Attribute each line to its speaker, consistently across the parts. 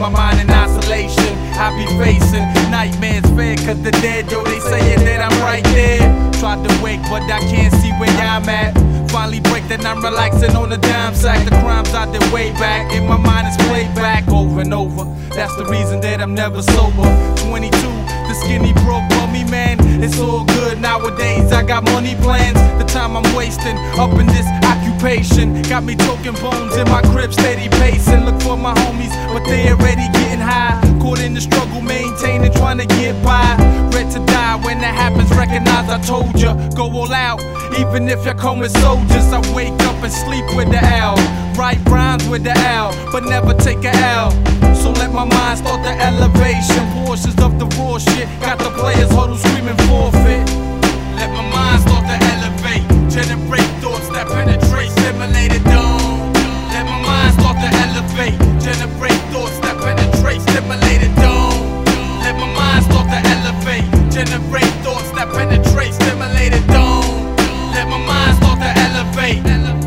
Speaker 1: my mind in isolation. I be facing nightmares fair, cause the dead, yo, they saying that I'm right there. Tried to wake, but I can't see where I'm at. Finally break, then I'm relaxing on the dime sack. The crimes I did way back, in my mind is played back over and over. That's the reason that I'm never sober. 22, the skinny broke bummy man. It's all good nowadays, I got money plans. The time I'm wasting up in this occupation got me talking bones in my crib, steady pacing. Look for my homies, but they already getting high. Caught in the struggle, maintaining, trying to get by. Ready to die when that happens, recognize I told ya. Go all out, even if you're coming soldiers. I wake up and sleep with the L. Write rhymes with the L, but never take a L. So let my mind start the elevation. Portions of the raw shit, got the players huddle screaming forfeit. Let my mind start to elevate, generate thoughts that penetrate, stimulate it down. Let my mind start to elevate, generate thoughts that penetrate, stimulate it down. Let my mind start to elevate, generate thoughts that penetrate, stimulate it down. Let my mind start to elevate.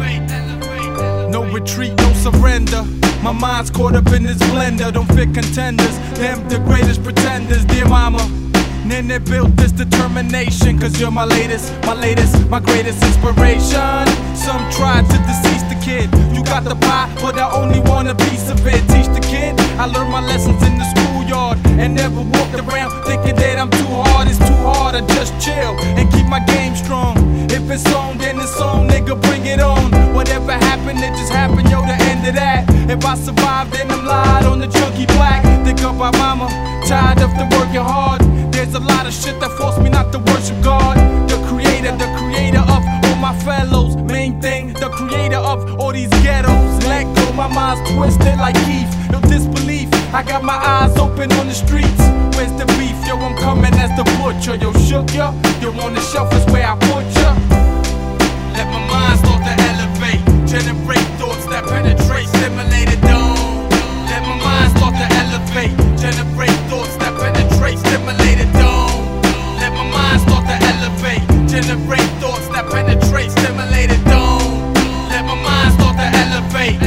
Speaker 1: No retreat, no surrender. My mind's caught up in this blender. Don't fit contenders, them the greatest pretenders, dear mama. Then they built this determination, cause you're my latest, my greatest inspiration. Some tried to decease the kid. You got the pie, but I only want a piece of it. Teach the kid, I learned my lessons in the schoolyard, and never walked around thinking that I'm too hard. It's too hard, I just chill and keep my game strong. If it's on, then it's on, nigga, bring it on. Whatever happened, it just happened, yo, the end of that. If I survive, then I'm lied on the junkie black. Think about mama, tired of the working hard. There's a lot of shit that forced me not to worship God. The creator of all my fellows. Main thing, the creator of all these ghettos. Let go, my mind's twisted like Keith. No disbelief, I got my eyes open on the streets. Where's the beef? Yo, I'm coming as the butcher. Yo, shook ya? Yo, on the shelf is where I put ya. Let my mind start to elevate, generate thoughts that penetrate, stimulate it down. Let my mind start to elevate, generate thoughts that penetrate, stimulate it down. Let my mind start to elevate, generate thoughts that penetrate, stimulate it down. Let my mind start to elevate.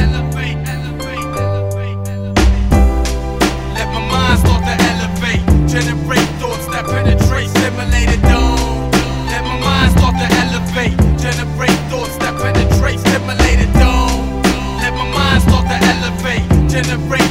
Speaker 1: Let my mind start to elevate, generate thoughts that penetrate, stimulate it down. Let my mind start to elevate, generate thoughts that penetrate, stimulate it down. Let my mind start to elevate, generate